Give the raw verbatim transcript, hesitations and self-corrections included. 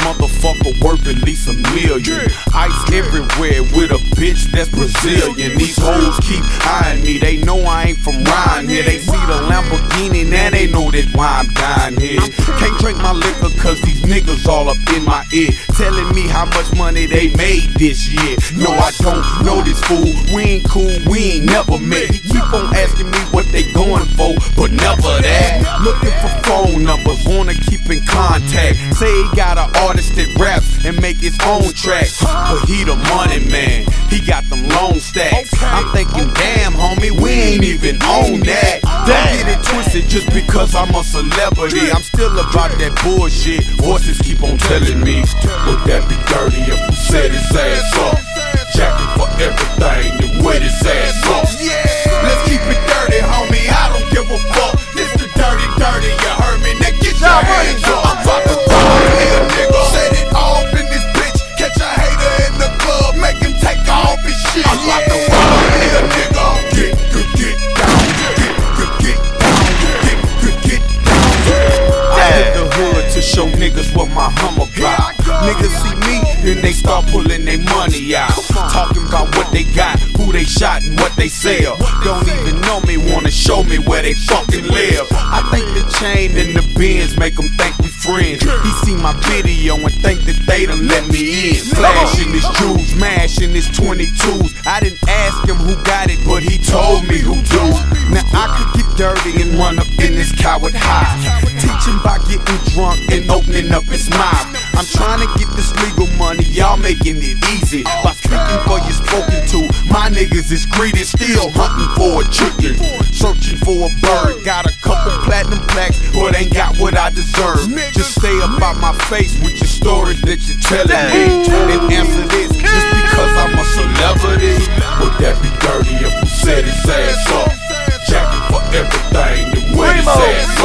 motherfucker worth at least a million. Ice everywhere with a bitch that's Brazilian. These hoes keep eyeing me, they know I ain't from round here. They see the Lamborghini, now they know that why I'm dying here. Can't drink my liquor cause these niggas all up in my ear, telling me how much money they made this year. No, I don't know this fool, we ain't cool, we ain't never met. He keep on asking me what they going for, but never that. Looking for phone numbers, wanna keep in contact. Say he got an artist that raps and make his own tracks, but he the money man, he got them long stacks. I'm thinking, damn homie, we ain't even on that. Don't get it twisted just because I'm a celebrity, I'm still about that bullshit. Voices keep on telling me, would that be dirty if we set his ass up? Jacking for everything, then wet his ass up. Let's keep it dirty, homie, I don't give a fuck. This the dirty, dirty, you heard me? Now get your hands up. I'm about to run here, nigga. Set it off in this bitch. Catch a hater in the club, make him take off his shit. I'm about to run here, nigga. Get good, get down. Get good, get down. Get good, get down. I hit the hood to show niggas what my Hummer got. Niggas see me, then they start pulling their money out, talking about what they got, who they shot, and what they sell. Don't even know me, wanna show me where they fucking live. I think the chain and the Benz make them think we friends. He see my video and think that they done let me in. Flashing his jewels, mashing his twenty-twos. I didn't ask him who got it, but he told me who do. Now I could get dirty and run up in this coward high, teach him by getting drunk and opening up his mouth. I'm trying to get this legal money, y'all making it easy by speaking for you spoken to. My niggas is greedy, still hunting for a chicken, searching for a bird. Got a couple platinum plaques, but ain't got what I deserve. Just stay about my face with your stories that you're telling me, and answer this, just because I'm a celebrity, would that be dirty if we set his ass up? Jacking for everything, then wet his ass